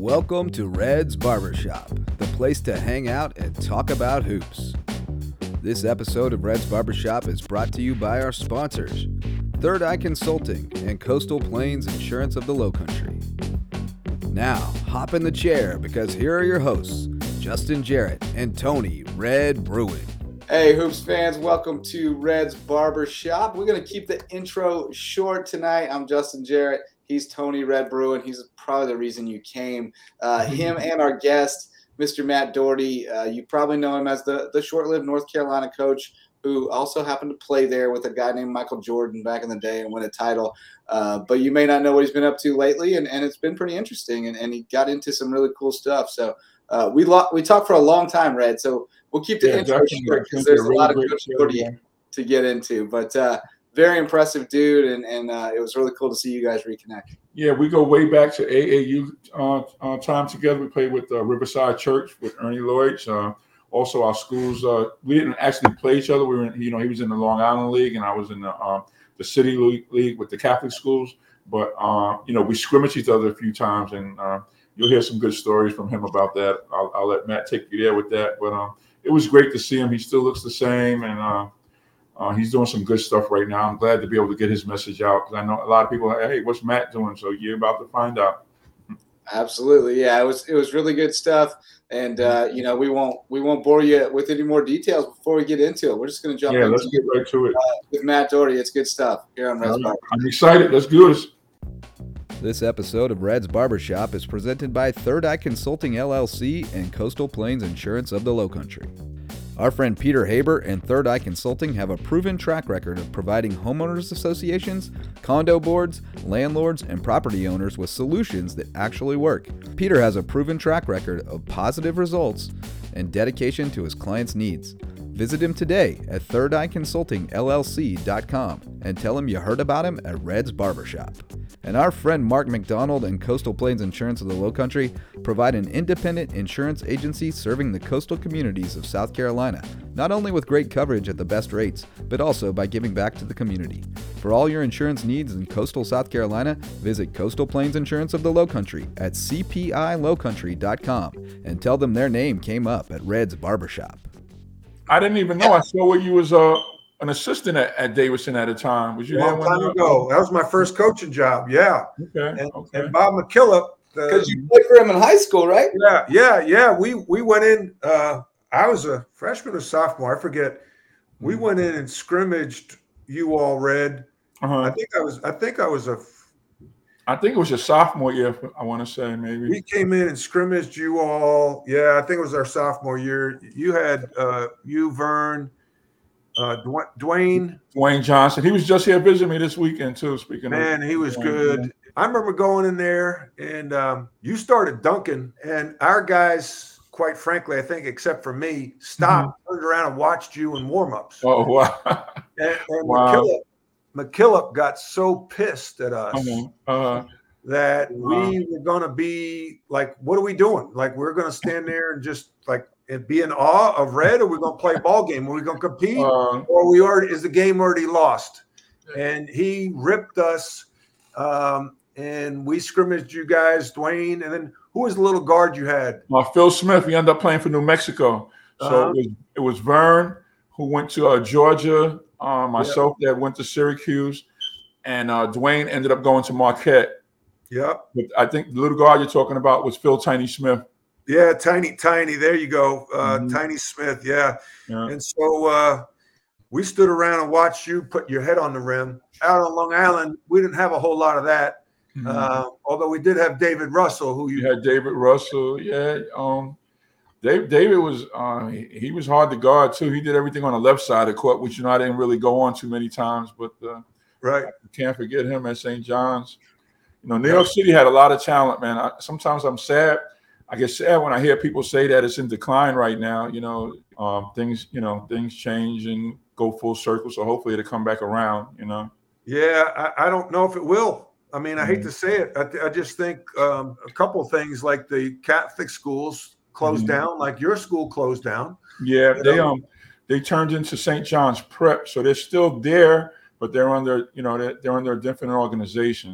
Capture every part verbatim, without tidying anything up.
Welcome to Red's Barbershop, the place to hang out and talk about hoops. This episode of Red's Barbershop is brought to you by our sponsors, Third Eye Consulting and Coastal Plains Insurance of the Lowcountry. Now, hop in the chair because here are your hosts, Justin Jarrett and Tony Red Bruin. Hey, Hoops fans, welcome to Red's Barbershop. We're going to keep the intro short tonight. I'm Justin Jarrett. He's Tony Red Bruin. He's probably the reason you came. Uh, him and our guest, Mister Matt Doherty. Uh, you probably know him as the, the short-lived North Carolina coach who also happened to play there with a guy named Michael Jordan back in the day and win a title. Uh, but you may not know what he's been up to lately, and, and it's been pretty interesting, and, and he got into some really cool stuff. So uh, we lo- we talked for a long time, Red, so we'll keep the yeah, intro short because there's a really lot of good Doherty to get into. But uh, very impressive dude, and, and uh, it was really cool to see you guys reconnect. Yeah, we go way back to A A U uh, uh, time together. We played with uh, Riverside Church with Ernie Lloyd. Uh, also, our schools, uh, we didn't actually play each other. We were, in, you know, he was in the Long Island League, and I was in the uh, the City League with the Catholic schools. But uh, you know, we scrimmaged each other a few times, and uh, you'll hear some good stories from him about that. I'll, I'll let Matt take you there with that. But um, it was great to see him. He still looks the same, and uh, Uh, he's doing some good stuff right now. I'm glad to be able to get his message out because I know a lot of people are, hey, what's Matt doing? So you're about to find out. Absolutely. Yeah, it was it was really good stuff. And, uh, you know, we won't we won't bore you with any more details before we get into it. We're just going to jump yeah, into let's get right to it. Uh, with Matt Doherty. It's good stuff here on Red's Barbershop. I'm excited. Let's do this. This episode of Red's Barbershop is presented by Third Eye Consulting, L L C, and Coastal Plains Insurance of the Lowcountry. Our friend Peter Haber and Third Eye Consulting have a proven track record of providing homeowners associations, condo boards, landlords, and property owners with solutions that actually work. Peter has a proven track record of positive results and dedication to his clients' needs. Visit him today at third eye consulting L L C dot com and tell him you heard about him at Red's Barbershop. And our friend Mark McDonald and Coastal Plains Insurance of the Lowcountry provide an independent insurance agency serving the coastal communities of South Carolina, not only with great coverage at the best rates, but also by giving back to the community. For all your insurance needs in coastal South Carolina, visit Coastal Plains Insurance of the Lowcountry at C P I lowcountry dot com and tell them their name came up at Red's Barbershop. I didn't even know. I saw where you was uh, an assistant at, at Davidson at a time. Was you a long there time when, ago? That was my first coaching job. Yeah. Okay. And, okay. and Bob McKillop. Because you played for him in high school, right? Yeah, yeah, yeah. We we went in. Uh, I was a freshman or sophomore. I forget. We went in and scrimmaged. You all Red. Uh-huh. I think I was. I think I was a. I think it was your sophomore year. I want to say maybe we came in and scrimmaged you all. Yeah, I think it was our sophomore year. You had uh, you Vern, uh, Dwayne, Dwayne Johnson. He was just here visiting me this weekend too. Speaking man, of, he was Dwayne, good. Yeah. I remember going in there, and um, you started dunking, and our guys, quite frankly, I think, except for me, stopped, mm-hmm. turned around, and watched you in warm-ups. Oh wow! And, and wow. McKillop, McKillop got so pissed at us uh-huh. Uh-huh. that wow. we were going to be like, "What are we doing? Like, we're going to stand there and just like and be in awe of Red, or we're going to play a ball game? Are we going to compete, uh, or we already is the game already lost?" And he ripped us. Um, And we scrimmaged you guys, Dwayne, and then who was the little guard you had? Uh, Phil Smith. He ended up playing for New Mexico. So uh-huh. it, was, it was Vern, who went to uh, Georgia, uh, myself yep. that went to Syracuse, and uh, Dwayne ended up going to Marquette. Yep. But I think the little guard you're talking about was Phil Tiny Smith. Yeah, Tiny, Tiny. There you go. Uh, mm-hmm. Tiny Smith, yeah. yeah. And so uh, we stood around and watched you put your head on the rim. Out on Long Island, we didn't have a whole lot of that. Mm-hmm. Uh, although we did have David Russell, who you, you had David Russell, yeah. Um, Dave, David was uh, he, he was hard to guard too. He did everything on the left side of the court, which you know I didn't really go on too many times. But uh, right, you can't forget him at Saint John's. You know, New York City had a lot of talent, man. I, sometimes I'm sad. I get sad when I hear people say that it's in decline right now. You know, um, things you know things change and go full circle. So hopefully it'll come back around. You know. Yeah, I, I don't know if it will. I mean, I hate to say it. I, th- I just think um, a couple of things like the Catholic schools closed mm-hmm. down, like your school closed down. Yeah, they know? um they turned into Saint John's Prep, so they're still there, but they're under you know they're, they're under a different organization.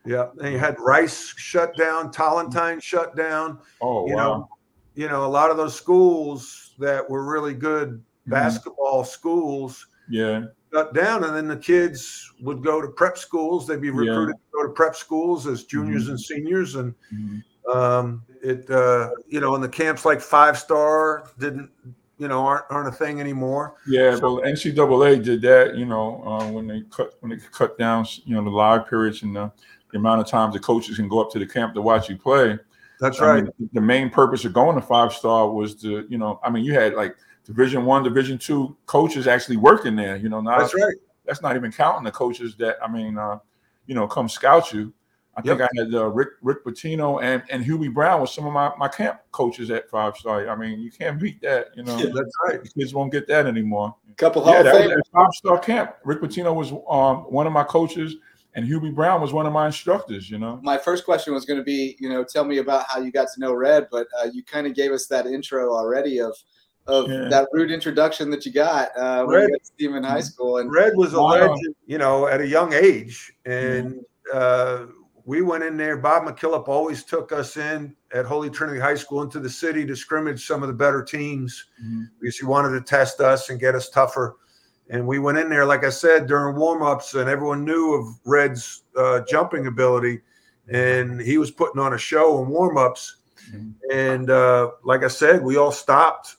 Yeah, and you had Rice shut down, Tolentine shut down. Oh, you wow. know, you know, a lot of those schools that were really good Mm-hmm. basketball schools, yeah, shut down, and then the kids would go to prep schools. They'd be recruited yeah. to go to prep schools as juniors Mm-hmm. and seniors, and Mm-hmm. um, it, uh, you know, and the camps like Five Star didn't, you know, aren't aren't a thing anymore. Yeah, So, well, N C double A did that, you know, uh, when they cut when they cut down, you know, the live periods and the, the amount of times the coaches can go up to the camp to watch you play. that's I right. mean, the main purpose of going to Five Star was to, you know, I mean, you had like Division One, Division Two coaches actually working there. You know, not, That's right. That's not even counting the coaches that I mean, uh, you know, come scout you. I think Yep. I had uh, Rick Rick Pitino and and Hubie Brown with some of my, my camp coaches at Five Star. I mean, you can't beat that. You know, Yeah, that's right. The kids won't get that anymore. Couple Yeah, Hall that of was Fame. at Five Star camp. Rick Pitino was um, one of my coaches, and Hubie Brown was one of my instructors. You know, My first question was going to be, you know, tell me about how you got to know Red, but uh, you kind of gave us that intro already of of Yeah. that rude introduction that you got uh, when Red- you got to see him in high school. And Red was a Wow. legend, you know, at a young age, and uh, we went in there. Bob McKillop always took us in at Holy Trinity High School into the city to scrimmage some of the better teams Mhm. because he wanted to test us and get us tougher. And we went in there, like I said, during warm-ups, and everyone knew of Red's uh, jumping ability, and he was putting on a show in warm-ups. Mhm. And uh, like I said, we all stopped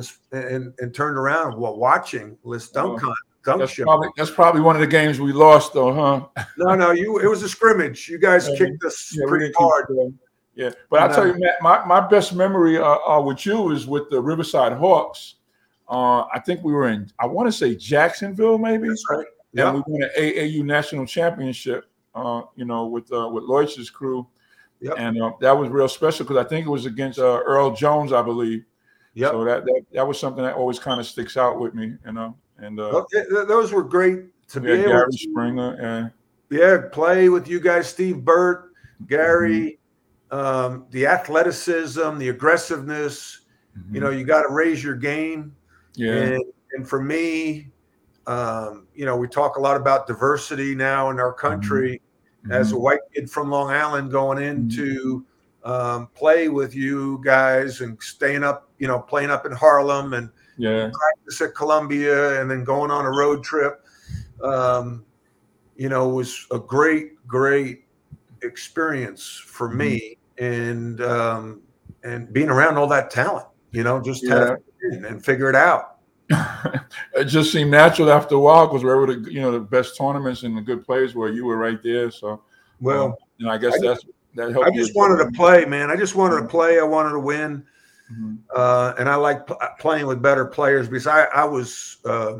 and, and turned around while watching this dunk, Oh. con- dunk That's show. probably that's probably one of the games we lost, though, huh? No, no, you. It was a scrimmage. You guys Yeah. kicked us Yeah, we pretty didn't keep hard. score. Yeah, but I'll And, tell uh, you, Matt, my, my best memory uh, uh, with you is with the Riverside Hawks. Uh, I think we were in, I want to say Jacksonville, maybe. That's right. And Yeah. we won an A A U national championship, uh, you know, with uh, with Lloyd's crew. Yep. And uh, that was real special because I think it was against uh, Earl Jones, I believe. Yep. So that, that that was something that always kind of sticks out with me, you know. And uh, Well, th- th- those were great to we be had able Gary to, Springer and yeah, play with you guys, Steve Burt, Gary, um, the athleticism, the aggressiveness. mhm. You know, you got to raise your game. yeah, And, and for me, um, you know, we talk a lot about diversity now in our country. As a Mhm. white kid from Long Island going into um, play with you guys and staying up, you know, playing up in Harlem and yeah, practice at Columbia and then going on a road trip, um, you know, was a great, great experience for Mhm. me. And um, and being around all that talent, you know, just Yeah. had to fit in and figure it out. It just seemed natural after a while because wherever the you know the best tournaments and the good players were, you were right there. So, Well, um, you know, I guess I that's that helped. I just you. wanted to play, man. I just wanted to play. I wanted to win. Mhm. Uh, and I like p- playing with better players because I, I was, uh,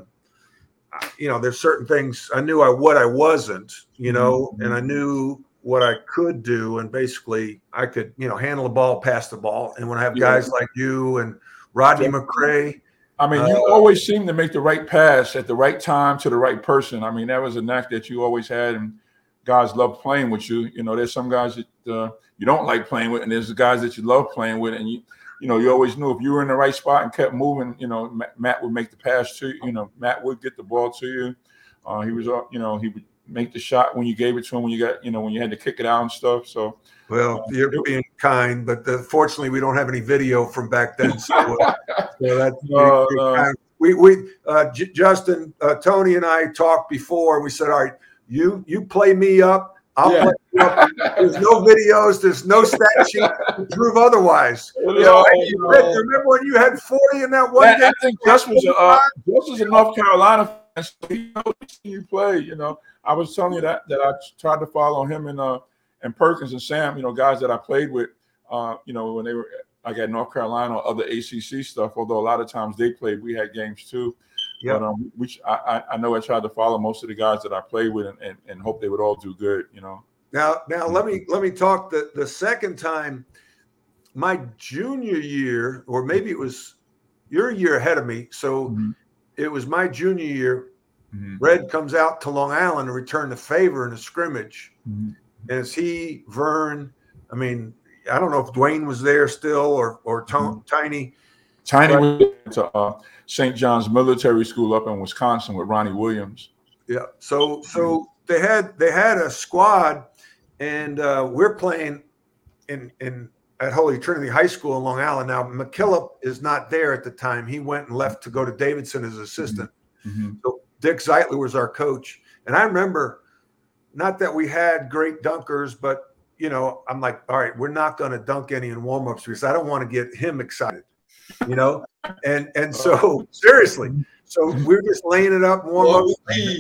you know, there's certain things I knew I what I wasn't, you know, Mhm. and I knew what I could do, and basically I could, you know, handle the ball, pass the ball, and when I have Yeah. guys like you and Rodney Yeah. McRae, I mean, you Uh, always seem to make the right pass at the right time to the right person. I mean, that was a knack that you always had, and guys love playing with you. You know, there's some guys that uh, you don't like playing with, and there's the guys that you love playing with, and you, you know, you always knew if you were in the right spot and kept moving, you know, Matt, Matt would make the pass to you. You know, Matt would get the ball to you. Uh, he was, uh, you know, he would make the shot when you gave it to him when you got, you know, when you had to kick it out and stuff. So, well, uh, you're it- being kind, but uh, fortunately we don't have any video from back then. So, uh, so that's No, no. we we uh, J- Justin, uh, Tony, and I talked before, and we said, all right, you you play me up, I'll Yeah. play you up. There's no videos, there's no stat sheet to prove otherwise. You know, No, hey, no. Red, remember when you had forty in that one Yeah, game? I think Gus was a uh, Gus was a North Carolina fan, so he knows you play. You know, I was telling you that that I tried to follow him and uh and Perkins and Sam. You know, guys that I played with. Uh, you know, when they were like at North Carolina or other A C C stuff. Although a lot of times they played, we had games too. Yeah. But um, which I, I I know I tried to follow most of the guys that I played with and, and, and hope they would all do good. You know. Now, now let me let me talk the the second time, my junior year, or maybe it was you're a year ahead of me. So Mhm. it was my junior year. Mhm. Red comes out to Long Island to return the favor in a scrimmage. Mhm. And it's he, Vern, I mean, I don't know if Dwayne was there still or or Tom, Tiny. Tiny But- went to uh, Saint John's Military School up in Wisconsin with Ronnie Williams. Yeah. So so they had they had a squad, and uh, we're playing in in at Holy Trinity High School in Long Island. Now McKillop is not there at the time. He went and left to go to Davidson as assistant. Mm-hmm. So Dick Zeitler was our coach, and I remember, not that we had great dunkers, but you know, I'm like, all right, we're not going to dunk any in warmups because I don't want to get him excited, you know, and and so seriously, so we're just laying it up warm up,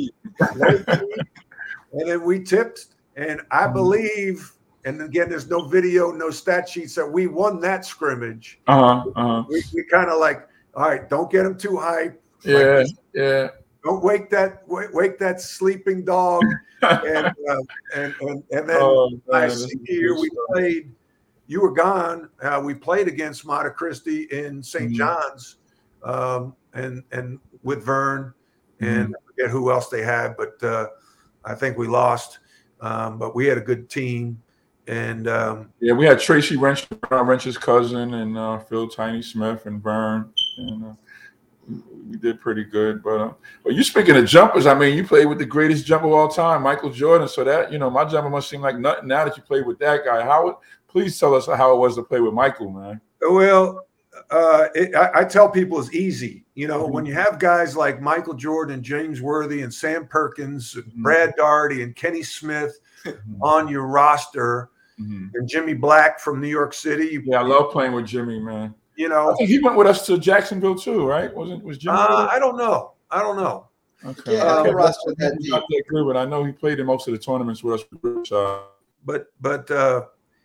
and then we tipped, and I believe. And again, there's no video, no stat sheets that we won that scrimmage. Uh-huh, uh-huh. We, we kind of like, all right, don't get him too hype. Yeah, like, yeah. Don't wake that wake, wake that sleeping dog. and, uh, and and and then oh, my senior year, we played. You were gone. Uh, we played against Monte Cristi in Saint Mm-hmm. John's, um, and and with Vern, and mm-hmm. I forget who else they had, but uh, I think we lost. Um, but we had a good team. And um, yeah, we had Tracy Wrench, Wrench's cousin, and uh, Phil Tiny Smith and Vern, and uh, we, we did pretty good. But uh, well, you speaking of jumpers, I mean, you played with the greatest jumper of all time, Michael Jordan. So that, you know, my jumper must seem like nothing now that you played with that guy. How? Please tell us how it was to play with Michael, man. Well, uh, it, I, I tell people it's easy. You know, mm-hmm. when you have guys like Michael Jordan, James Worthy, and Sam Perkins, and mm-hmm. Brad Daugherty, and Kenny Smith on your roster. Mm-hmm. And Jimmy Black from New York City. Yeah, I love playing with Jimmy, man. You know, I think he went with us to Jacksonville too, right? Wasn't was Jimmy? Uh, I don't know. I don't know. Okay. Yeah, okay. roster that deep. Not that good, but I know he played in most of the tournaments with us. Uh, but but uh,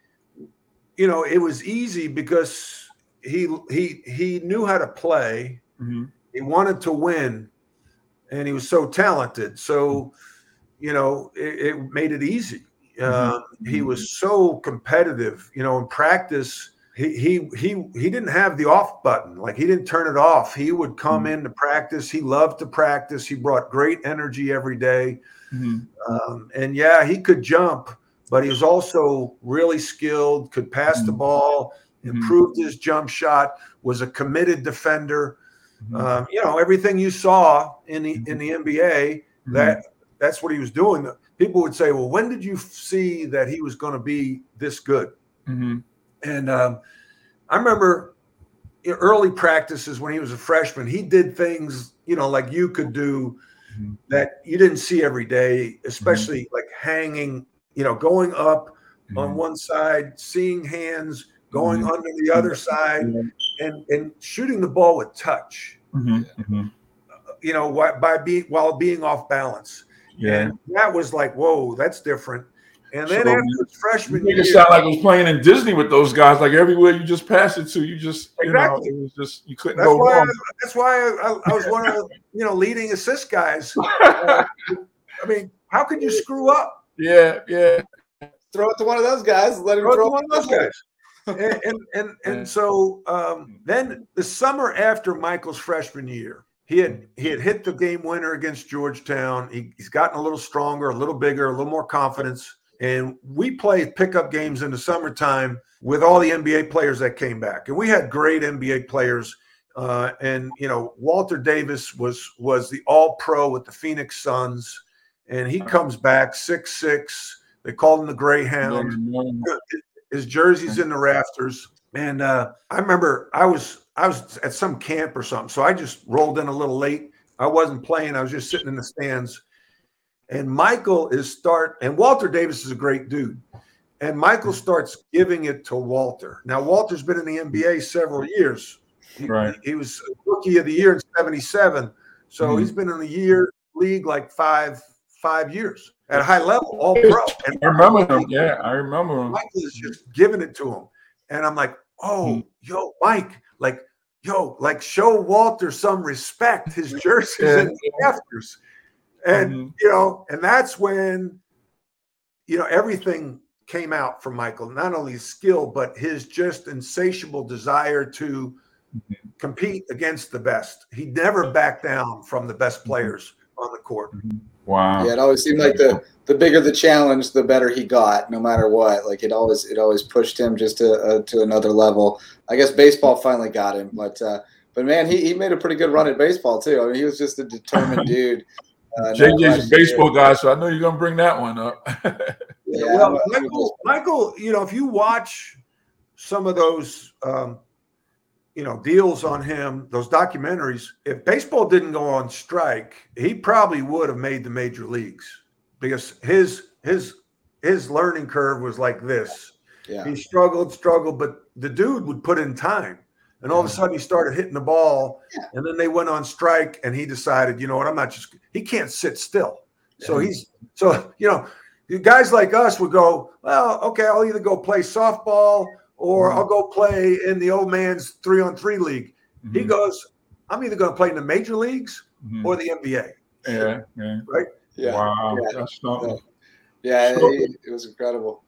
you know, it was easy because he he he knew how to play. Mm-hmm. He wanted to win, and he was so talented. So, you know, it, it made it easy. Uh, mm-hmm. He was so competitive, you know, in practice. He he he he didn't have the off button. Like he didn't turn it off. He would come mm-hmm. into practice. He loved to practice. He brought great energy every day. Mm-hmm. Um, and yeah, he could jump, but he was also really skilled, could pass mm-hmm. the ball, improved his jump shot, was a committed defender. Mm-hmm. Um, you know, everything you saw in the in the N B A, mm-hmm. that that's what he was doing. People would say, well, when did you see that he was going to be this good? Mm-hmm. And um, I remember early practices when he was a freshman, he did things, you know, like you could do mm-hmm. that you didn't see every day, especially mm-hmm. like hanging, you know, going up mm-hmm. on one side, seeing hands, going mm-hmm. under the other side, mm-hmm. and, and shooting the ball with touch, mm-hmm. you know, by being while being off balance. Yeah, and that was like, whoa, that's different. And then so, after his freshman you year, it sound like it was playing in Disney with those guys. Like everywhere you just pass it to, you just exactly. you know, it was just you couldn't that's go why wrong. I, that's why I, I was one of the you know leading assist guys. Uh, I mean, how could you screw up? Yeah, yeah. Throw it to one of those guys. Let him throw, throw it to one of those guys. and and and, and so um, then the summer after Michael's freshman year. He had he had hit the game winner against Georgetown. He, he's gotten a little stronger, a little bigger, a little more confidence. And we played pickup games in the summertime with all the N B A players that came back. And we had great N B A players. Uh, and, you know, Walter Davis was was the all-pro with the Phoenix Suns. And he comes back six six. They called him the Greyhound. His jersey's in the rafters. And uh, I remember I was – I was at some camp or something, so I just rolled in a little late. I wasn't playing. I was just sitting in the stands. And Michael is start, and Walter Davis is a great dude. And Michael starts giving it to Walter. Now, Walter's been in the N B A several years. He, right. he was Rookie of the Year in seventy-seven. So mm-hmm. he's been in the year league like five five years at a high level, all pro. And I remember him. Yeah, I remember him. Michael is just giving it to him. And I'm like, oh, mm-hmm. yo, Mike, like, yo, like show Walter some respect. His jersey's yeah. in the rafters. And, mm-hmm. you know, and that's when, you know, everything came out from Michael, not only his skill, but his just insatiable desire to mm-hmm. compete against the best. He never backed down from the best players mm-hmm. on the court. Mm-hmm. Wow. Yeah, it always seemed like the, the bigger the challenge, the better he got, no matter what. Like it always it always pushed him just to uh, to another level. I guess baseball finally got him, but uh, but man, he, he made a pretty good run at baseball too. I mean, he was just a determined dude. Uh, J J's a baseball guy, so I know you're gonna bring that one up. Yeah, well, I'm a- Michael, Michael, you know, if you watch some of those, um, you know, deals on him, those documentaries, if baseball didn't go on strike, he probably would have made the major leagues because his his his learning curve was like this. Yeah. He struggled, struggled, but the dude would put in time. And all of a sudden he started hitting the ball, Yeah. and then they went on strike, and he decided, you know what, I'm not just he can't sit still. So Yeah. he's so you know, guys like us would go, well, okay, I'll either go play softball or Mhm. I'll go play in the old man's three on three league. Mhm. He goes, I'm either going to play in the major leagues Mhm. or the N B A. Yeah, yeah. Right? Yeah. Wow, Yeah. that's something. Yeah, So- it, it was incredible.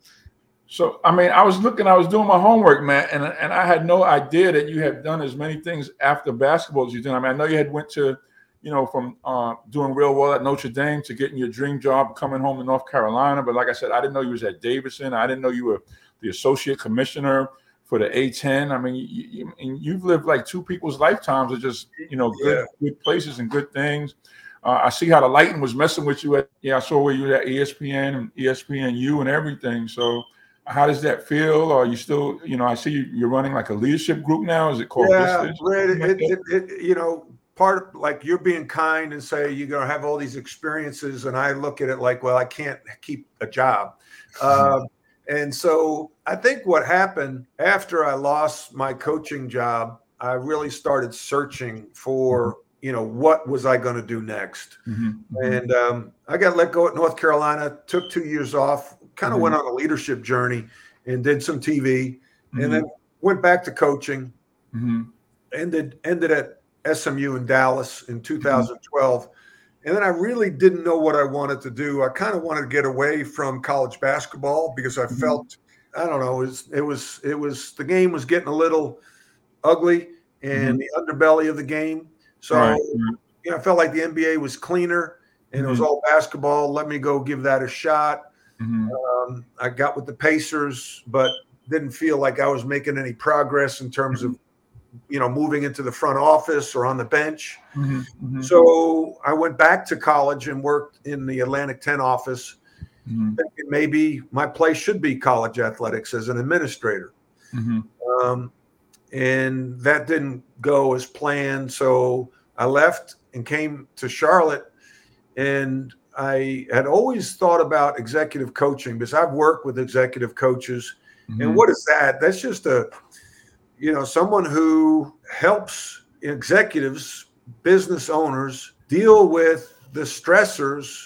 So, I mean, I was looking, I was doing my homework, man, and and I had no idea that you had done as many things after basketball as you did. I mean, I know you had went to, you know, from uh, doing real well at Notre Dame to getting your dream job, coming home to North Carolina. But like I said, I didn't know you was at Davidson. I didn't know you were the associate commissioner for the A ten. I mean, you, you, you've lived like two people's lifetimes of just, you know, good, Yeah. good places and good things. Uh, I see how the lighting was messing with you. At, yeah, I saw where you were at E S P N and E S P N U and everything. So how does that feel? Are you still, you know, I see you, you're running like a leadership group now. Is it called Yeah, Vistas? Red, Something like it, that? it, it, you know, part of like you're being kind and say you're going to have all these experiences. And I look at it like, well, I can't keep a job. Uh, and so I think what happened after I lost my coaching job, I really started searching for, you know, what was I going to do next? Mhm, mhm. And um, I got let go at North Carolina, took two years off, kind of Mhm. went on a leadership journey and did some T V, Mhm. and then went back to coaching. Mhm. Ended ended at S M U in Dallas in two thousand twelve. And then I really didn't know what I wanted to do. I kind of wanted to get away from college basketball because I Mhm. felt, I don't know, it was, it was, it was, the game was getting a little ugly and Mhm. the underbelly of the game. So, Right, right. you know, I felt like the N B A was cleaner and it was Mhm. all basketball. Let me go give that a shot. Mhm. Um, I got with the Pacers, but didn't feel like I was making any progress in terms of, you know, moving into the front office or on the bench. Mhm. Mhm. So I went back to college and worked in the Atlantic ten office, Mhm. thinking maybe my place should be college athletics as an administrator. Mhm. Um, and that didn't go as planned. So I left and came to Charlotte, and I had always thought about executive coaching because I've worked with executive coaches. And Mhm. what is that? That's just a, you know, someone who helps executives, business owners deal with the stressors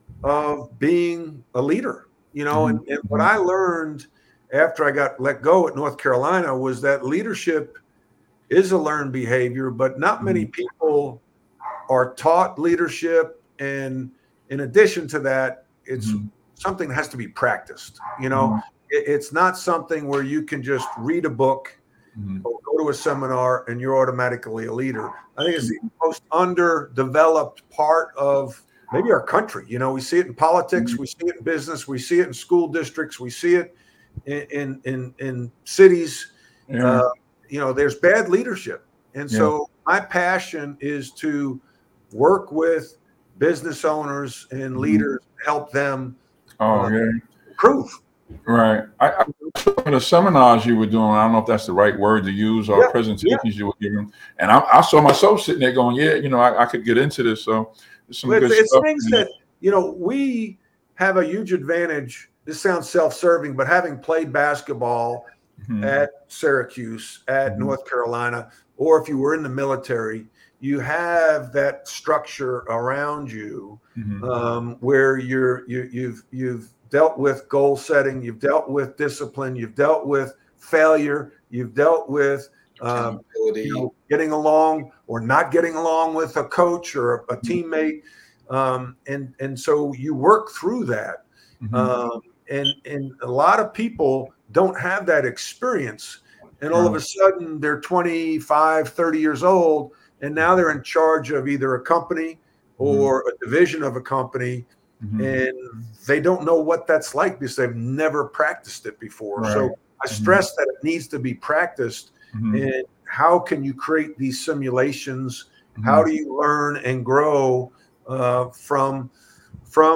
of being a leader, you know, and, and what I learned after I got let go at North Carolina was that leadership is a learned behavior, but not many people are taught leadership. And in addition to that, it's Mhm. something that has to be practiced. You know, Mhm. it, it's not something where you can just read a book Mhm. or go to a seminar and you're automatically a leader. I think it's the most underdeveloped part of maybe our country. You know, we see it in politics, we see it in business, we see it in school districts, we see it in in in, in cities. Yeah. Uh, you know, there's bad leadership. And Yeah. so my passion is to work with business owners and Mhm. leaders, help them Oh, uh, yeah. improve. Right. I, I saw the seminars you were doing. I don't know if that's the right word to use, or Yeah, presentations you were giving. And I, I saw myself sitting there going, "Yeah, you know, I, I could get into this." So there's some Well, good it's, it's stuff. things that, you know, we have a huge advantage. This sounds self-serving, but having played basketball Mhm. at Syracuse, at Mhm. North Carolina, or if you were in the military, you have that structure around you Mhm. um, where you're you, you've you've dealt with goal setting, you've dealt with discipline, you've dealt with failure, you've dealt with um, Accountability. you know, getting along or not getting along with a coach or a, a teammate, um, and and so you work through that. Mhm. Um, and and a lot of people don't have that experience, and all of a sudden they're twenty-five, thirty years old, and now they're in charge of either a company or a division of a company, Mhm. and they don't know what that's like because they've never practiced it before. Right. So I stress that it needs to be practiced. Mhm. And how can you create these simulations? Mhm. How do you learn and grow uh, from from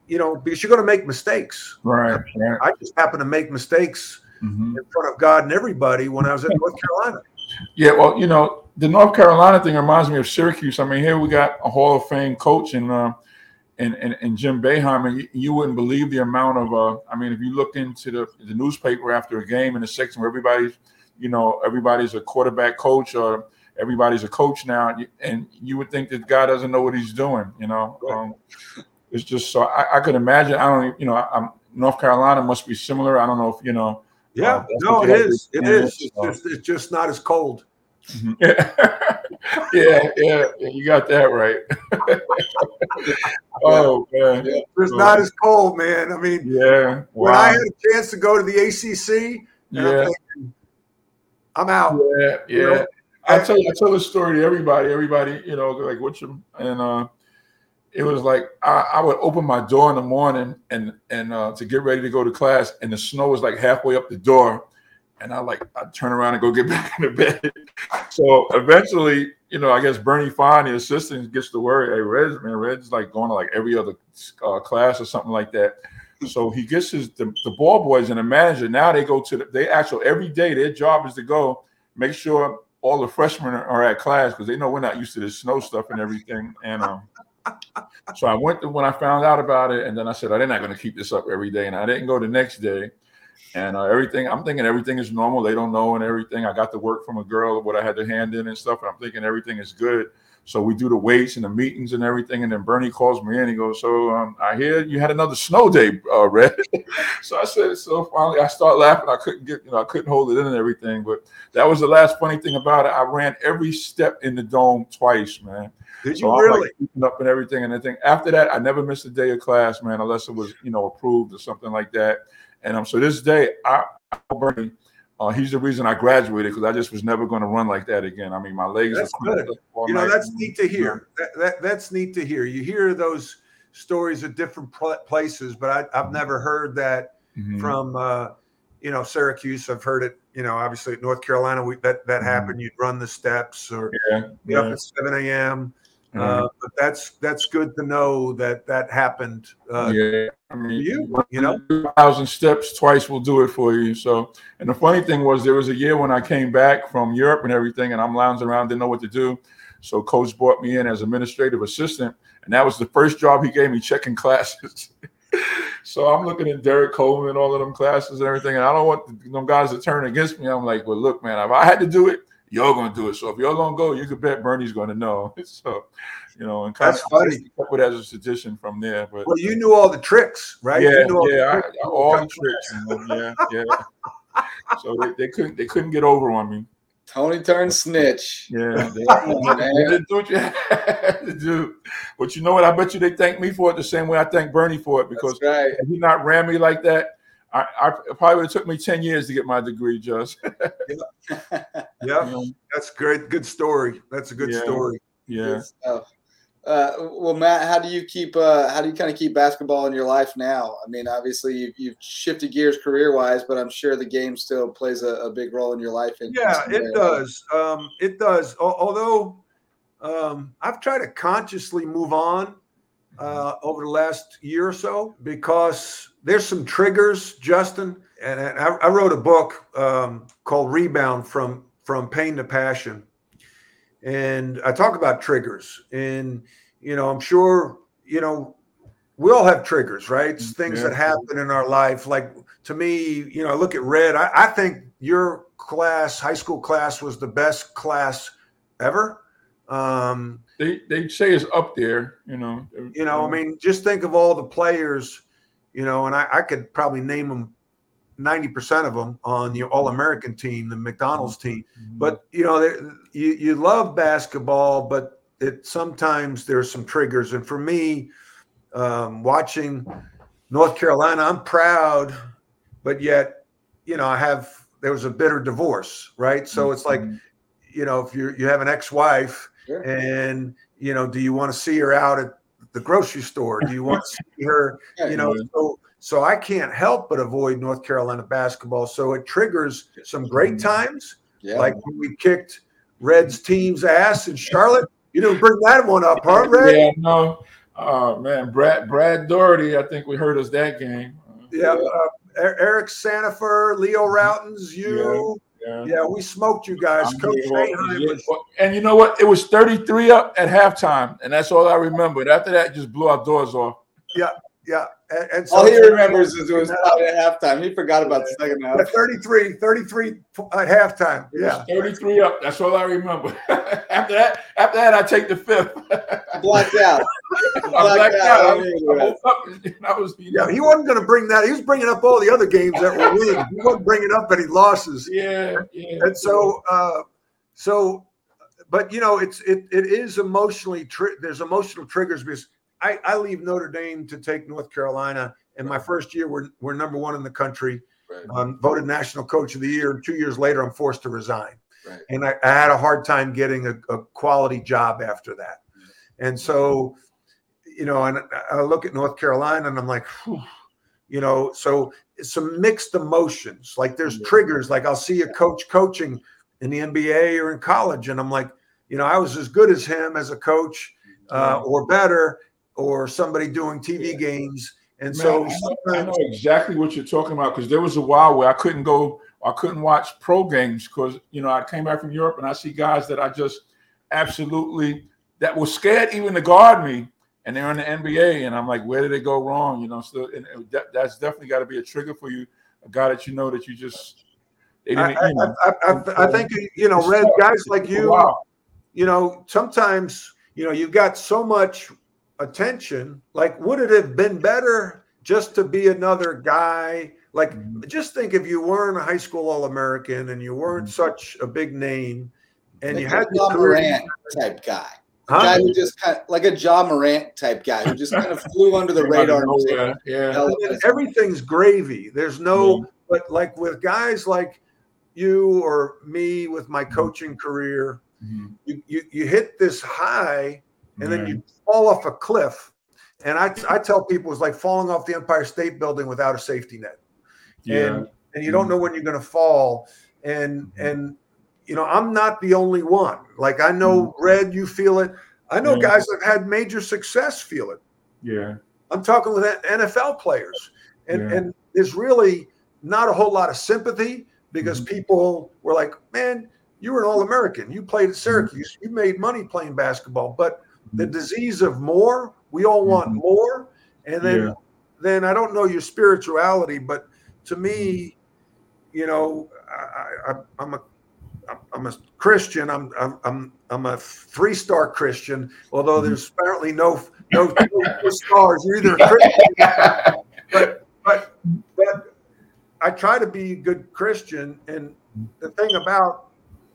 you know, because you're going to make mistakes. Right. right. I just happened to make mistakes mm-hmm. in front of God and everybody when I was at North Carolina. Yeah, well, you know, the North Carolina thing reminds me of Syracuse. I mean, here we got a Hall of Fame coach in uh, in, in, in Jim Boeheim, and you, you wouldn't believe the amount of. Uh, I mean, if you look into the the newspaper after a game in the section where everybody's, you know, everybody's a quarterback coach or everybody's a coach now, and you would think that guy doesn't know what he's doing. You know, um, it's just so I, I could imagine. I don't, you know, I'm, North Carolina must be similar. I don't know if you know. Yeah, uh, no, it is. It is. It's just, it's just not as cold. Mm-hmm. yeah, yeah, yeah, you got that right. oh man, yeah. It's oh. not as cold, man. I mean, yeah. Wow. When I had a chance to go to the A C C, yeah, I'm, thinking, I'm out. Yeah, yeah. You know? I tell you, I tell this story to everybody. Everybody, you know, like what you and uh, it was like I, I would open my door in the morning and and uh, to get ready to go to class, and the snow was like halfway up the door, and I like I turn around and go get back in the bed. So eventually, you know, I guess Bernie Fine, the assistant, gets the word, hey, Red's man, Red's like going to like every other uh, class or something like that. So he gets his the, the ball boys and the manager. Now they go to the, they actually every day their job is to go make sure all the freshmen are at class because they know we're not used to this snow stuff and everything. And um, so I went to when I found out about it, and then I said, oh, they're not going to keep this up every day. And I didn't go the next day. And uh, everything, I'm thinking everything is normal. They don't know and everything. I got the work from a girl, what I had to hand in and stuff. And I'm thinking everything is good. So we do the weights and the meetings and everything. And then Bernie calls me in. He goes, so um, I hear you had another snow day, uh, Red. So I said, so finally I start laughing. I couldn't get, you know, I couldn't hold it in and everything. But that was the last funny thing about it. I ran every step in the dome twice, man. Did so you I'm really? Like keeping up and everything. And I think after that, I never missed a day of class, man, unless it was, you know, approved or something like that. And um, so this day, I, I Bernie, uh, he's the reason I graduated because I just was never going to run like that again. I mean, my legs. That's are good. You know, that's neat to hear. That, that that's neat to hear. You hear those stories at different pl- places, but I, I've never heard that mm-hmm. from uh, you know Syracuse. I've heard it. You know, obviously at North Carolina, we, that that mm-hmm. happened. You'd run the steps or yeah, be yeah. up at seven a.m. Mm-hmm. Uh, but that's that's good to know that that happened. Uh, yeah, I mean, you you know, two thousand steps twice will do it for you. So, and the funny thing was, there was a year when I came back from Europe and everything, and I'm lounging around, didn't know what to do. So, coach brought me in as administrative assistant, and that was the first job he gave me, checking classes. So I'm looking at Derek Coleman and all of them classes and everything, and I don't want them guys to turn against me. I'm like, well, look, man, if I had to do it, you're going to do it. So if you're going to go, you could bet Bernie's going to know. So, you know, and kind that's of funny. Kept it as a suggestion from there. But well, you knew all the tricks, right? Yeah, you knew all yeah, the I, I, all the tricks. You know, yeah, yeah. So they, they couldn't they couldn't get over on me. Tony turned snitch. Yeah, they, they didn't do what you had to do. But you know what? I bet you they thank me for it the same way I thank Bernie for it because right. if he not ran me like that, I, I it probably would have took me ten years to get my degree, just. yeah, yeah. That's great. Good story. That's a good yeah. story. Yeah. Uh, well, Matt, how do you keep? Uh, how do you kind of keep basketball in your life now? I mean, obviously you've, you've shifted gears career-wise, but I'm sure the game still plays a, a big role in your life. In, yeah, in it does. Um, it does. O- although um, I've tried to consciously move on uh, over the last year or so because there's some triggers, Justin. And I, I wrote a book um, called Rebound from from Pain to Passion. And I talk about triggers, and, you know, I'm sure, you know, we all have triggers, right? It's things yeah. that happen in our life. Like, to me, you know, I look at Red. I, I think your class, high school class, was the best class ever. Um, they they say it's up there, you know. You know, I mean, just think of all the players, you know, and I, I could probably name them. ninety percent of them on the All-American team, the McDonald's team. But, you know, you, you love basketball, but it sometimes there's some triggers. And for me, um, watching North Carolina, I'm proud, but yet, you know, I have, there was a bitter divorce, right? So it's like, you know, if you you have an ex-wife sure. and, you know, do you want to see her out at the grocery store? Do you want to see her, you know, so, So I can't help but avoid North Carolina basketball. So it triggers some great times, yeah. like when we kicked Red's team's ass in Charlotte. You didn't bring that one up, huh, Red? Yeah, no. Oh man, Brad Brad Doherty. I think we heard us that game. Yeah, uh, Eric Sandifer, Leo Routens, you. Yeah, yeah. yeah, we smoked you guys. I'm Coach here, well, Boeheim was, and you know what? It was thirty-three up at halftime, and that's all I remembered. After that, just blew our doors off. Yeah, yeah. And, and so all he remembers is it was tied at halftime. He forgot about the second half. Yeah, thirty-three, thirty-three at halftime. Yeah, thirty-three up. That's all I remember. after that, after that, I take the fifth. Blacked out. I blacked out. I was, I was, you know. Yeah, he wasn't going to bring that. He was bringing up all the other games that were wins. He wasn't bringing up any losses. Yeah, yeah. And so, uh, so, but you know, it's it it is emotionally. Tri- there's emotional triggers because I, I leave Notre Dame to take North Carolina. And my first year, we're, we're number one in the country, right. um, voted National Coach of the Year. And two years later, I'm forced to resign. Right. And I, I had a hard time getting a, a quality job after that. Yeah. And so, you know, and I look at North Carolina and I'm like, whew, you know, so it's some mixed emotions. Like there's yeah. triggers. Like I'll see a coach coaching in the N B A or in college. And I'm like, you know, I was as good as him as a coach uh, or better, or somebody doing T V yeah. games. And Man, so I know, I know exactly what you're talking about because there was a while where I couldn't go, I couldn't watch pro games because, you know, I came back from Europe and I see guys that I just absolutely, that were scared even to guard me, and they're in the N B A. And I'm like, where did they go wrong? You know, so and that, that's definitely got to be a trigger for you, a guy that you know that you just, they didn't, I, you know. I, I, I, I think, you know, Red, guys like you, wow. you know, sometimes, you know, you've got so much attention. Like, would it have been better just to be another guy? Like, mm-hmm. just think if you weren't a high school All-American and you weren't mm-hmm. such a big name, and like you had the Morant type guy, huh? guy who just kind of, like a Ja Morant type guy who just kind of flew under the radar. Yeah, yeah. And everything's gravy. There's no, yeah. but like with guys like you or me with my coaching career, mm-hmm. you, you you hit this high. And then you fall off a cliff. And I, I tell people it's like falling off the Empire State Building without a safety net. Yeah. And, and you don't know when you're going to fall. And, and, you know, I'm not the only one. Like I know, Red, you feel it. I know yeah. guys that have had major success feel it. Yeah. I'm talking with N F L players. And, yeah. and there's really not a whole lot of sympathy because mm-hmm. people were like, man, you were an All-American. You played at Syracuse. You made money playing basketball. But the disease of more, we all want mm-hmm. more. And then, yeah. then I don't know your spirituality, but to me, you know, I, I, I'm a, I'm a Christian. I'm, I'm, I'm a three-star Christian, although there's apparently no, no, no stars. You're either a Christian, but, but, but I try to be a good Christian. And the thing about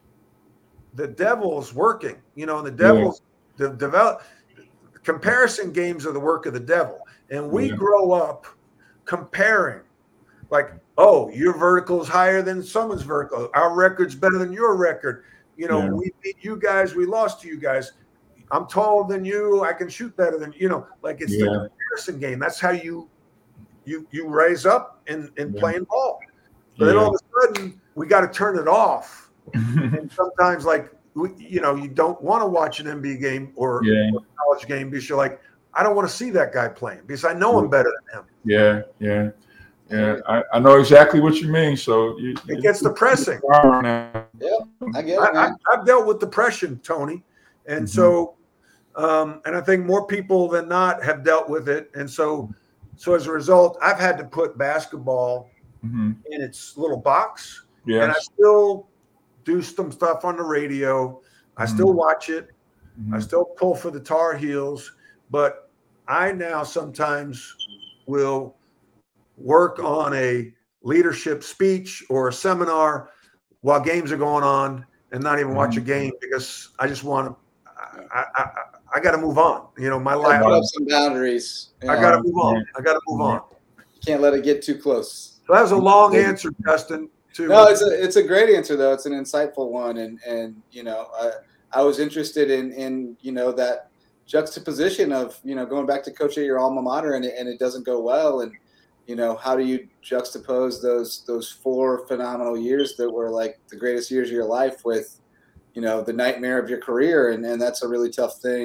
the devil's working, you know, and the devil's, yeah. The develop comparison games are the work of the devil. And we yeah. grow up comparing like, oh, your vertical is higher than someone's vertical. Our record's better than your record. You know, yeah. we beat you guys. We lost to you guys. I'm taller than you. I can shoot better than, you know, like it's yeah. the comparison game. That's how you, you, you raise up in, in yeah. playing ball. But yeah. then all of a sudden we got to turn it off. And sometimes like, We, you know, you don't want to watch an N B A game or, yeah. or a college game because you're like, I don't want to see that guy playing because I know I'm better than him. Yeah, yeah, yeah. I, I know exactly what you mean. So you, it gets depressing. Yeah, I get it. I, I, I've dealt with depression, Tony, and mm-hmm. so, um, and I think more people than not have dealt with it, and so, so as a result, I've had to put basketball mm-hmm. in its little box, yes. and I still do some stuff on the radio. I mm-hmm. still watch it. Mm-hmm. I still pull for the Tar Heels, but I now sometimes will work on a leadership speech or a seminar while games are going on and not even mm-hmm. watch a game because I just want to, I, I, I, I got to move on. You know, my life. Put up some boundaries. I got to move on. I got to move on. You can't let it get too close. So that was a long answer, Justin. To, no, it's a it's a great answer though. It's an insightful one, and and you know, I I was interested in in you know that juxtaposition of you know going back to coach at your alma mater and it, and it doesn't go well, and you know how do you juxtapose those those four phenomenal years that were like the greatest years of your life with you know the nightmare of your career, and and that's a really tough thing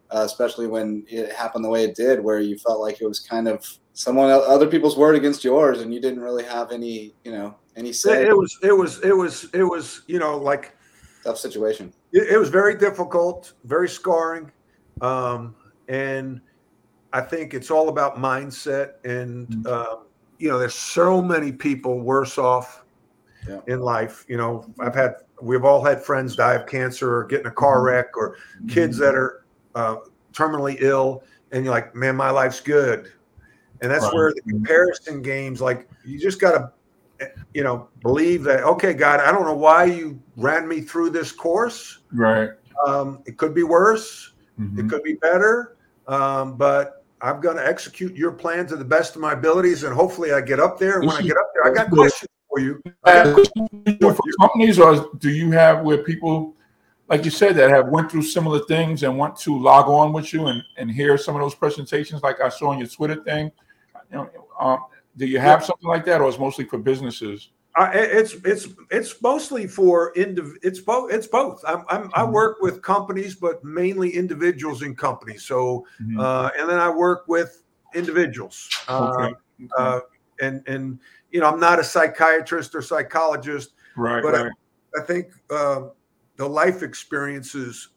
uh, especially when it happened the way it did, where you felt like it was kind of someone other people's word against yours, and you didn't really have any, you know, any say. It was, it was, it was, it was, you know, like tough situation. It, it was very difficult, very scarring, um, and I think it's all about mindset. And mm-hmm. um, you know, there's so many people worse off yeah. in life. You know, I've had, we've all had friends die of cancer or get in a car wreck, or mm-hmm. kids that are uh, terminally ill, and you're like, man, my life's good. And that's right. where the comparison games, like, you just got to, you know, believe that, okay, God, I don't know why you ran me through this course. Right. Um, it could be worse. Mm-hmm. It could be better. Um, but I'm going to execute your plan to the best of my abilities. And hopefully I get up there. And when I get up there, I got questions for you. Uh, for companies, or do you have where people, like you said, that have went through similar things and want to log on with you and, and hear some of those presentations like I saw on your Twitter thing? You know, um, do you have yeah. something like that, or it's mostly for businesses? Uh, it's it's it's mostly for indiv- It's both. It's both. I'm, I'm mm-hmm. I work with companies, but mainly individuals in companies. So, mm-hmm. uh, and then I work with individuals. Uh, okay. Okay. Uh, and and you know, I'm not a psychiatrist or psychologist, right? But right. I, I think uh, the life experiences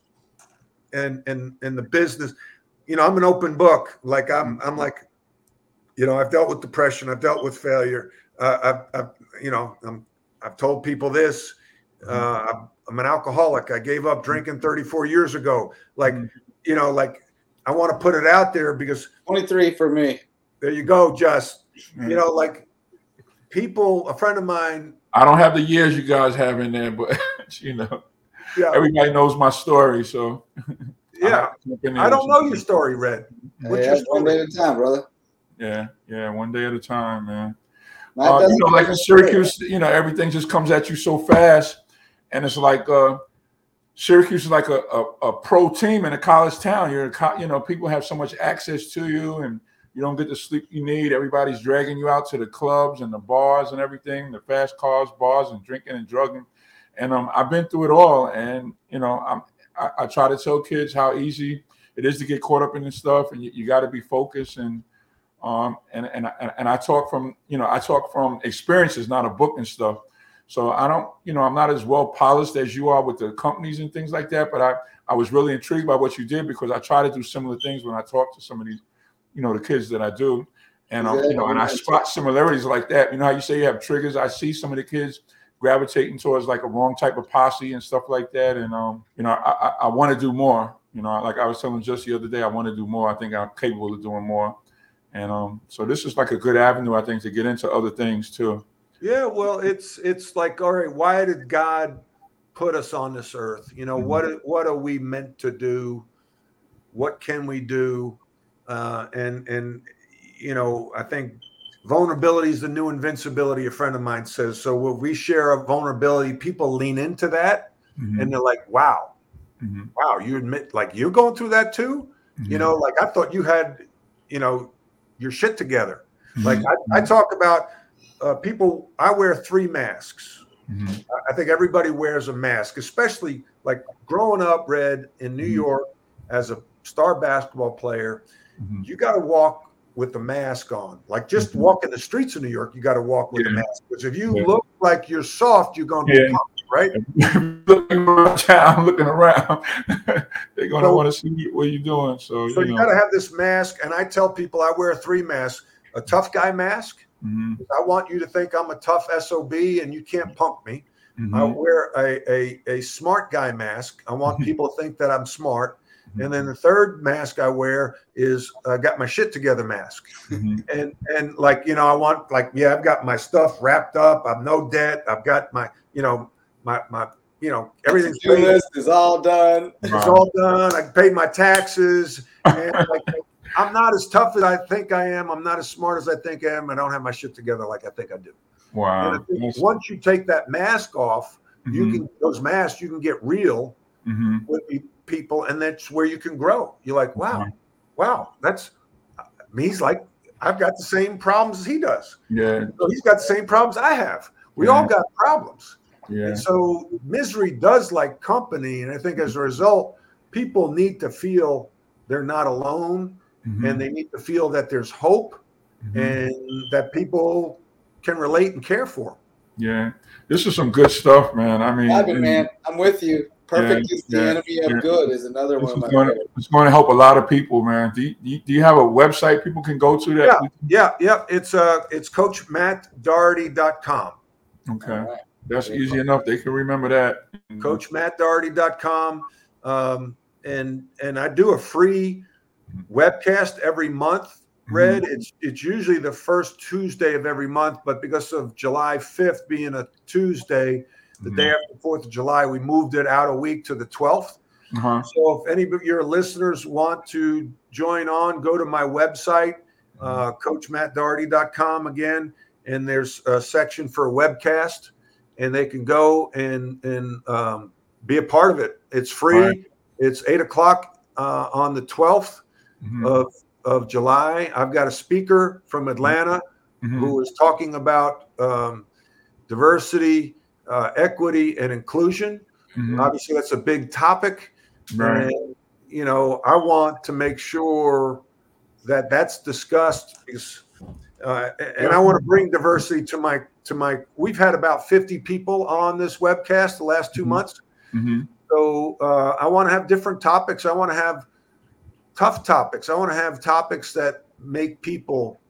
and and and the business. You know, I'm an open book. Like I'm I'm like. You know, I've dealt with depression. I've dealt with failure. Uh, I've, I've, you know, I'm, I've told people this. Uh, I'm, I'm an alcoholic. I gave up drinking thirty-four years ago. Like, you know, like I want to put it out there because twenty-three for me. There you go, Just. You know, like people. A friend of mine. I don't have the years you guys have in there, but you know, yeah. everybody knows my story. So yeah, I, I don't know your story, Red. What's yeah, your story? One day at a time, brother. Yeah, yeah, one day at a time, man. Uh, you know, like in Syracuse, you know, everything just comes at you so fast, and it's like uh, Syracuse is like a, a, a pro team in a college town. You're, a co- you know, people have so much access to you, and you don't get the sleep you need. Everybody's dragging you out to the clubs and the bars and everything, the fast cars, bars, and drinking and drugging. And um, I've been through it all, and you know, I'm, I, I try to tell kids how easy it is to get caught up in this stuff, and you, you got to be focused and. Um, and, and, and I talk from, you know, I talk from experiences, not a book and stuff. So I don't, you know, I'm not as well polished as you are with the companies and things like that. But I, I was really intrigued by what you did because I try to do similar things when I talk to some of these, you know, the kids that I do. And, um, you know, and I spot similarities like that. You know how you say you have triggers? I see some of the kids gravitating towards like a wrong type of posse and stuff like that. And, um, you know, I, I, I want to do more. You know, like I was telling just the other day, I want to do more. I think I'm capable of doing more. And um, so this is like a good avenue, I think, to get into other things too. Yeah, well, it's it's like, all right, why did God put us on this earth? You know, mm-hmm. what what are we meant to do? What can we do? Uh, and and you know, I think vulnerability is the new invincibility. A friend of mine says. So when we share a vulnerability, people lean into that, mm-hmm. and they're like, "Wow, mm-hmm. wow, you admit like you're going through that too." Mm-hmm. You know, like I thought you had, you know. your shit together. Mm-hmm. Like I, I talk about uh, people, I wear three masks. Mm-hmm. I think everybody wears a mask, especially like growing up, Red, in New mm-hmm. York as a star basketball player, mm-hmm. you got to walk with the mask on. Like just mm-hmm. walking the streets of New York, you got to walk with yeah. a mask. Because if you yeah. look like you're soft, you're going to yeah. be pumped, right? looking around town, looking around, they're going to so, want to see what you're doing. So, so you, you got to have this mask. And I tell people I wear three masks: a tough guy mask. Mm-hmm. I want you to think I'm a tough S O B and you can't punk me. Mm-hmm. I wear a, a, a smart guy mask. I want people to think that I'm smart. Mm-hmm. And then the third mask I wear is I uh, got my shit together mask. Mm-hmm. And, and like, you know, I want like, yeah, I've got my stuff wrapped up. I'm no debt. I've got my, you know, my, my, you know, everything's paid. List is all done. It's wow. all done. I paid my taxes. And like, I'm not as tough as I think I am. I'm not as smart as I think I am. I don't have my shit together like I think I do. Wow. And I think once you take that mask off, mm-hmm. you can those masks, you can get real mm-hmm. with people, and that's where you can grow. You're like, wow, mm-hmm. wow, that's me's like I've got the same problems as he does. Yeah. So he's got the same problems I have. We yeah. all got problems. Yeah. And so misery does like company, and I think as a result, people need to feel they're not alone, mm-hmm. and they need to feel that there's hope mm-hmm. and that people can relate and care for them. Yeah, this is some good stuff, man. I mean, Ivan, man, I'm with you. Perfect yeah, is the yeah, enemy of yeah. good is another this one of my going to, favorites. It's going to help a lot of people, man. Do you, do you have a website people can go to? That yeah, yeah, yeah. It's uh, it's coach matt daugherty dot com. Okay, right. That's easy cool. enough. They can remember that. coach matt daugherty dot com. Um, and and I do a free webcast every month. Red, mm-hmm. it's it's usually the first Tuesday of every month, but because of July fifth being a Tuesday, the mm-hmm. day after the fourth of July, we moved it out a week to the twelfth. Uh-huh. So if any of your listeners want to join on, go to my website, uh, coach matt daugherty dot com again, and there's a section for a webcast, and they can go and and um, be a part of it. It's free. Right. It's eight o'clock uh, on the twelfth mm-hmm. of of July. I've got a speaker from Atlanta mm-hmm. who is talking about um, diversity, uh, equity, and inclusion. Mm-hmm. Obviously, that's a big topic. Right. And, you know, I want to make sure that that's discussed because, uh, and yeah. I want to bring diversity to my, to my, we've had about fifty people on this webcast the last two mm-hmm. months. Mm-hmm. So uh, I want to have different topics. I want to have tough topics. I want to have topics that make people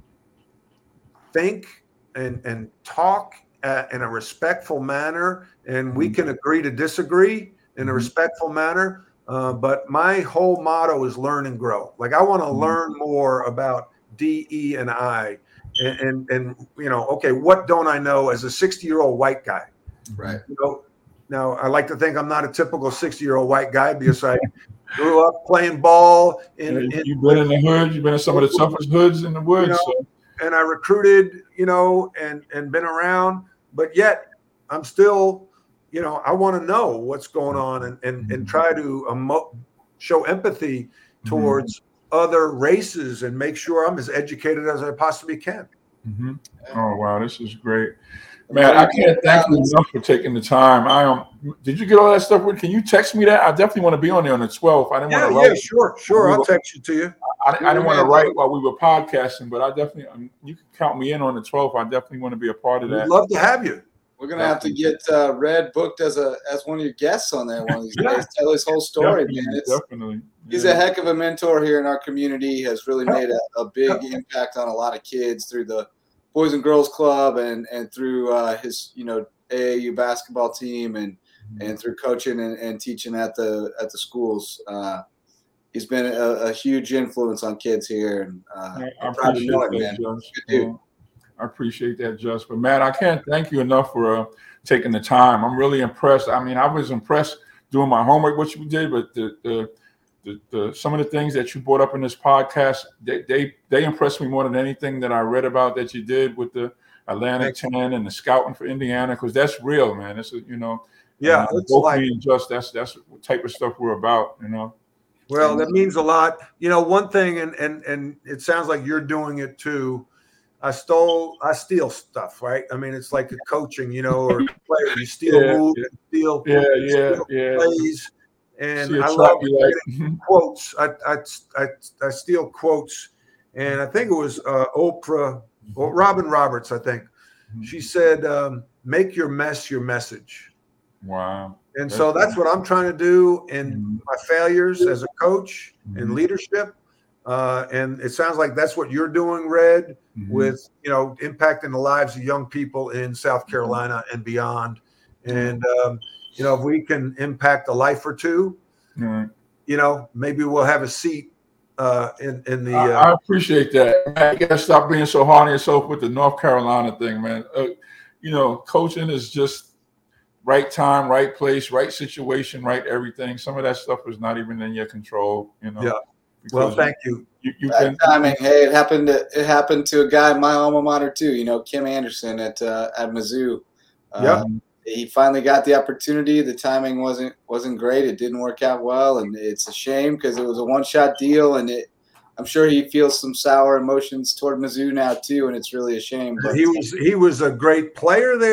think and, and talk uh, in a respectful manner. And we can agree to disagree in a respectful manner. Uh, but my whole motto is learn and grow. Like I want to mm-hmm. learn more about D, E, and I. And, and, and, you know, okay, what don't I know as a sixty-year-old white guy? Right. You know, now, I like to think I'm not a typical sixty-year-old white guy because I grew up playing ball. In, yeah, in, you've been in the hood. You've been in some of the toughest hoods in the woods. You know, so. And I recruited, you know, and, and been around. But yet I'm still, you know, I want to know what's going on and, and, and try to emo- show empathy towards mm-hmm. other races and make sure I'm as educated as I possibly can. Mm-hmm. Oh, wow. This is great. Man, I can't thank you enough for taking the time. I um, did you get all that stuff? Can you text me that? I definitely want to be on there on the twelfth. I didn't yeah, want to write. Yeah, sure, sure. I'll text you to you. I, I, I didn't want to write while we were podcasting, but I definitely, um, you can count me in on the twelfth. I definitely want to be a part of that. We'd love to have you. We're gonna have to get uh, Red booked as a as one of your guests on there one of these yeah. days. Tell his whole story, definitely, man. It's, definitely. Yeah. He's a heck of a mentor here in our community. Has really made a, a big impact on a lot of kids through the Boys and Girls Club and and through uh, his you know A A U basketball team and mm-hmm. and through coaching and, and teaching at the at the schools. Uh, he's been a, a huge influence on kids here, and uh, I, I I'm proud to know it, that, man. Josh. Good dude. Uh, I appreciate that, Just. But man, I can't thank you enough for uh, taking the time. I'm really impressed. I mean, I was impressed doing my homework, what you did, but the the The, the, some of the things that you brought up in this podcast, they, they they impressed me more than anything that I read about that you did with the Atlantic ten and the scouting for Indiana, because that's real, man. It's a, you know, yeah, uh, it's both like, me and Just that's that's the type of stuff we're about, you know. Well, that means a lot. You know, one thing, and and and it sounds like you're doing it too. I stole, I steal stuff, right? I mean, it's like a coaching, you know, or player. You steal yeah, moves, yeah. you steal, yeah, you yeah, steal yeah. plays. And I trap, love like, quotes. I, I I I steal quotes, and I think it was uh, Oprah or Robin Roberts. I think she said, um, "Make your mess your message." Wow. And that's so that's what I'm trying to do in mm-hmm. my failures as a coach mm-hmm. and leadership. Uh, and it sounds like that's what you're doing, Red, mm-hmm. with you know impacting the lives of young people in South Carolina and beyond. And um, you know, if we can impact a life or two, mm-hmm. you know, maybe we'll have a seat uh, in in the. Uh, I, I appreciate that. Man, you gotta stop being so hard on yourself with the North Carolina thing, man. Uh, you know, coaching is just right time, right place, right situation, right everything. Some of that stuff is not even in your control. You know. Yeah. Well, thank you. You, you that been, timing. Hey, it happened. To, it happened to a guy in my alma mater too. You know, Kim Anderson at uh, at Mizzou. Yeah. Um, he finally got the opportunity. The timing wasn't wasn't great. It didn't work out well, and it's a shame because it was a one shot deal. And it, I'm sure he feels some sour emotions toward Mizzou now too, and it's really a shame. But he was he was a great player there.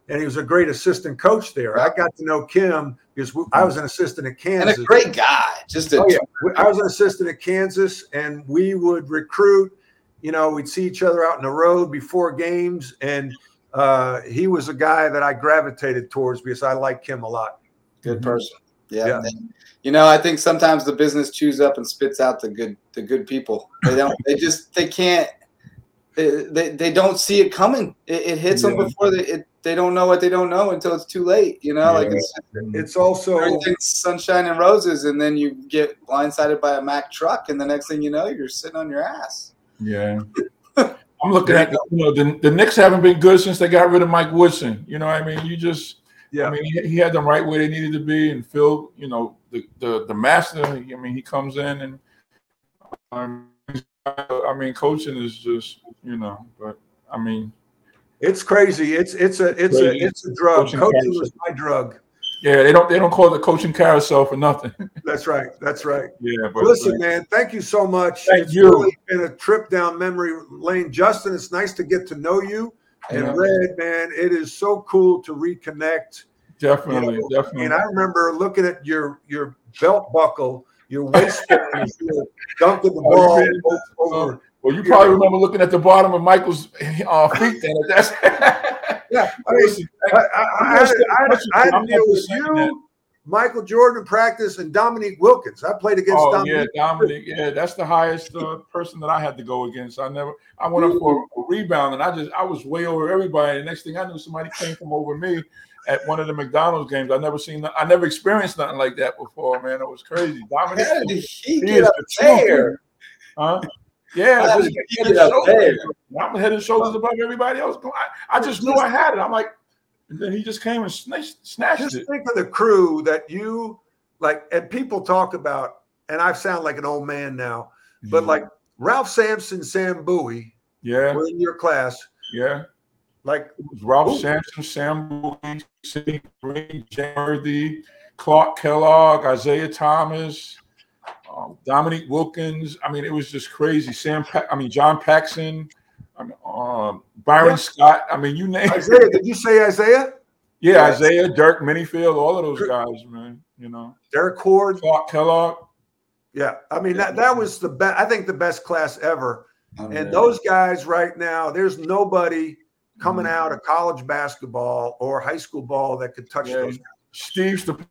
and he was a great assistant coach there. I got to know Kim because I was an assistant at Kansas. And a great guy. Just a oh, yeah. I was an assistant at Kansas, and we would recruit. You know, we'd see each other out in the road before games, and uh, he was a guy that I gravitated towards because I like Kim a lot. Good person. Yeah. yeah. And, you know, I think sometimes the business chews up and spits out the good the good people. They don't. They just they can't. They, they, they don't see it coming. It, it hits yeah. them before they it, they don't know what they don't know until it's too late. You know, yeah. like it's, it's also everything's sunshine and roses, and then you get blindsided by a Mack truck, and the next thing you know, you're sitting on your ass. Yeah. I'm looking at the, you know the, the Knicks haven't been good since they got rid of Mike Woodson. You know what I mean? You just yeah. I mean he, he had them right where they needed to be, and Phil, you know, the the, the master. I mean he comes in and um, I mean coaching is just you know, but I mean it's crazy. It's it's a it's crazy. a it's a drug. Coaching, coaching was my drug. Yeah, they don't they don't call it the coaching carousel for nothing. That's right. That's right. Yeah, but listen, but, man, thank you so much. Thank it's you. Really been a trip down memory lane. Justin, it's nice to get to know you. And yeah. Red, man, it is so cool to reconnect. Definitely, you know, definitely. And I remember looking at your your belt buckle, your waistband, you dunking the ball oh, over. Well, you probably remember looking at the bottom of Michael's uh, feet then. That's yeah. I mean, I, I, I, had, I, had, I had to deal with you, that. Michael Jordan in practice, and Dominique Wilkins. I played against oh, Dominique. yeah, Dominique. Yeah, that's the highest uh, person that I had to go against. I never. I went up for a rebound, and I just I was way over everybody. The next thing I knew, somebody came from over me at one of the McDonald's games. I never seen. I never experienced nothing like that before, man. It was crazy. Dominique. How did he get up there? Huh? Yeah, How just did he get up there? I'm head and shoulders above everybody else. I, I just knew I had it. I'm like, and then he just came and snatched, snatched just it. Think of the crew that you like, and people talk about, and I sound like an old man now, but mm-hmm. like Ralph Sampson, Sam Bowie, yeah, were in your class. Yeah. Like it was Ralph ooh. Sampson, Sam Bowie, Sidney Green, Jay Worthy, Clark Kellogg, Isaiah Thomas, um, Dominique Wilkins. I mean, it was just crazy. Sam, pa- I mean, John Paxson, I mean, um, Byron yeah. Scott. I mean, you name Isaiah. It. Did you say Isaiah? Yeah, yes. Isaiah, Dirk Minifield, all of those guys, man. You know, Derek Cord, Clark Kellogg. Yeah, I mean that that was the best. I think the best class ever. Oh, and man. Those guys right now, there's nobody coming mm-hmm. out of college basketball or high school ball that could touch yeah. those guys. Steve's the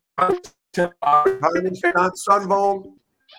Don Sunvold.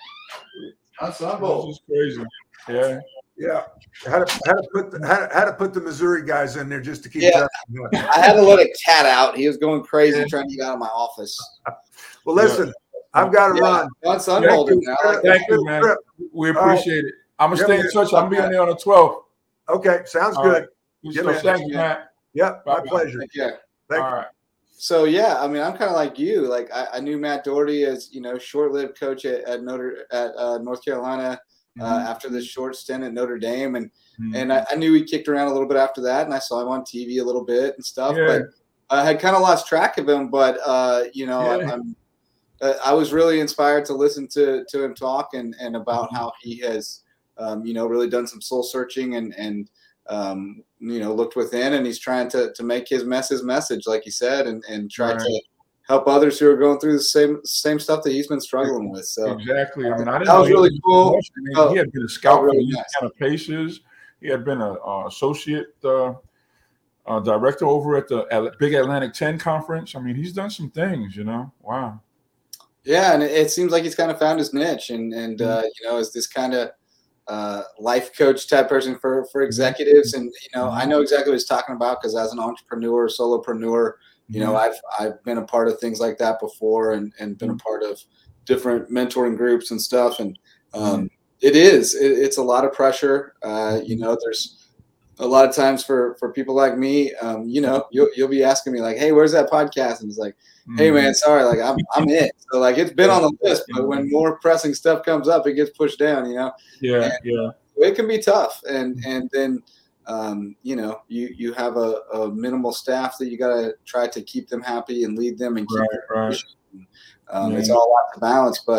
Don Sunvold. This is crazy. Yeah. Yeah. Had to, had to put the, had, had to put the Missouri guys in there just to keep yeah. I had to let a cat out. He was going crazy trying to get out of my office. Well, listen, yeah. I've got to yeah. run. Don Sunvold now. Thank, Thank you, man. Trip. We appreciate right. it. I'm gonna yeah, stay in touch. I'm gonna be there on the twelfth. Okay, sounds All good. Right. So thank you, Matt. Yep, my pleasure. Thank you. Thank All you. right. So yeah, I mean, I'm kind of like you. Like I, I knew Matt Doherty as you know, short-lived coach at, at Notre at uh, North Carolina uh, mm-hmm. after this short stint at Notre Dame, and mm-hmm. and I, I knew he kicked around a little bit after that, and I saw him on T V a little bit and stuff. Yeah. But I had kind of lost track of him. But uh, you know, yeah. I, I'm uh, I was really inspired to listen to to him talk and and about mm-hmm. how he has um, you know really done some soul searching and and. Um, you know, looked within, and he's trying to to make his mess his message, like he said, and and try right. to help others who are going through the same same stuff that he's been struggling with. So exactly. I mean, I didn't that know was really cool. I mean, oh, he had been a scout really for the Louisiana Pacers. He had been a uh, associate uh, uh, director over at the Big Atlantic ten conference. I mean, he's done some things. You know, wow. Yeah, and it, it seems like he's kind of found his niche, and and mm-hmm. uh, you know, is this kind of Uh, life coach type person for, for executives. And, you know, I know exactly what he's talking about because as an entrepreneur, solopreneur, you know, I've, I've been a part of things like that before and, and been a part of different mentoring groups and stuff. And um, it is, it, it's a lot of pressure. Uh, you know, there's a lot of times for, for people like me, um, you know, you'll, you'll be asking me like, hey, where's that podcast? And it's like, hey man, sorry, like I'm I'm it. So like it's been on the list, but when more pressing stuff comes up, it gets pushed down, you know. Yeah, and yeah. It can be tough, and and then um, you know you you have a, a minimal staff that you got to try to keep them happy and lead them and keep right, them right. Um, yeah. It's all a lot to balance, but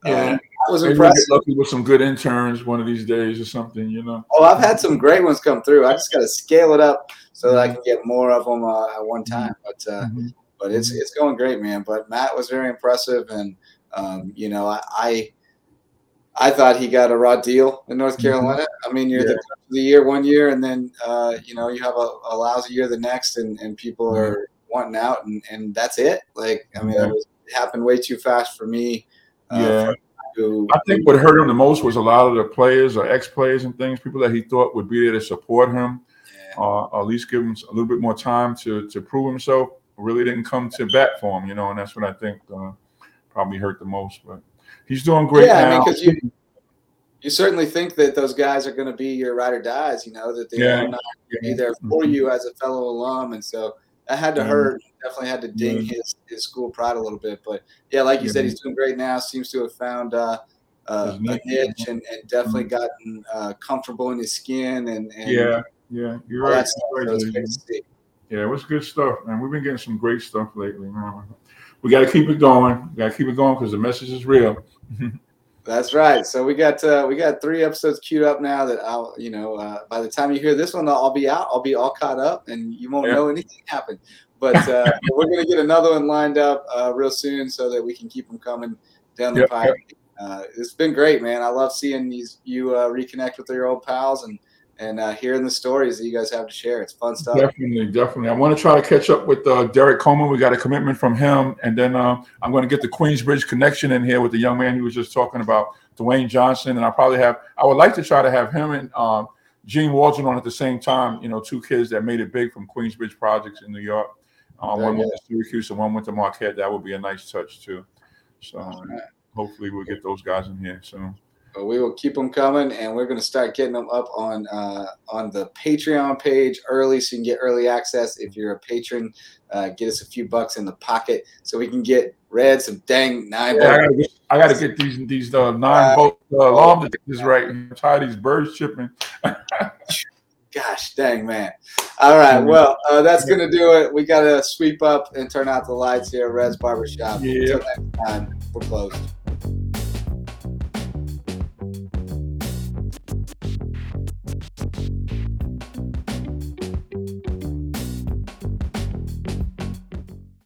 Yeah, um, that was maybe impressive. we'll get lucky with some good interns one of these days or something, you know. Oh, I've had some great ones come through. I just got to scale it up so that I can get more of them uh, at one time. But uh, Mm-hmm. but it's it's going great, man. But Matt was very impressive, and um, you know, I, I I thought he got a raw deal in North Carolina. Mm-hmm. I mean, you're yeah. the coach of the year one year, and then uh, you know you have a, a lousy year the next, and, and people mm-hmm. are wanting out, and, and that's it. Like, I mean, yeah. it, was, it happened way too fast for me. Uh, yeah. For, who, I think what hurt him the most was a lot of the players or ex-players and things, people that he thought would be there to support him, yeah. uh, or at least give him a little bit more time to to prove himself, really didn't come to bat for him, you know, and that's what I think uh, probably hurt the most. But he's doing great yeah, now. I mean, because you, you certainly think that those guys are going to be your ride or dies, you know, that they yeah. are not going to be there for you as a fellow alum. And so that had to yeah. hurt. Definitely had to ding yeah. his, his school pride a little bit. But, yeah, like you yeah. said, he's doing great now. Seems to have found uh, uh, a niche and, and definitely mm-hmm. gotten uh, comfortable in his skin. And, and Yeah, yeah, you're right. Stuff, right so it's great to see. Yeah, it was good stuff, man. We've been getting some great stuff lately, man. We got to keep it going. We got to keep it going because the message is real. That's right. So we got uh, we got three episodes queued up now that I'll, you know, uh, by the time you hear this one, I'll be out. I'll be all caught up, and you won't yeah. know anything happened. But uh, we're gonna get another one lined up uh, real soon so that we can keep them coming down the yep, pipe. Yep. Uh, it's been great, man. I love seeing these you uh, reconnect with your old pals and and uh, hearing the stories that you guys have to share. It's fun stuff. Definitely, definitely. I want to try to catch up with uh, Derek Coleman. We got a commitment from him, and then uh, I'm going to get the Queensbridge connection in here with the young man he was just talking about, Dwayne Johnson, and I probably have. I would like to try to have him and um, Gene Waldron on at the same time. You know, two kids that made it big from Queensbridge projects in New York. Uh, one went to Syracuse and one went to Marquette. That would be a nice touch too. So right. hopefully we'll get those guys in here soon. But we will keep them coming, and we're going to start getting them up on uh, on the Patreon page early, so you can get early access. If you're a patron, uh, get us a few bucks in the pocket, so we can get Red some dang nine. Yeah, I got to get these these uh, nine volt uh, alarm detectors right. I'm tired of these birds chirping. Gosh, dang man! All right, well, uh, that's going to do it. We got to sweep up and turn out the lights here at Red's Barbershop. Yeah. Until next time, we're closed.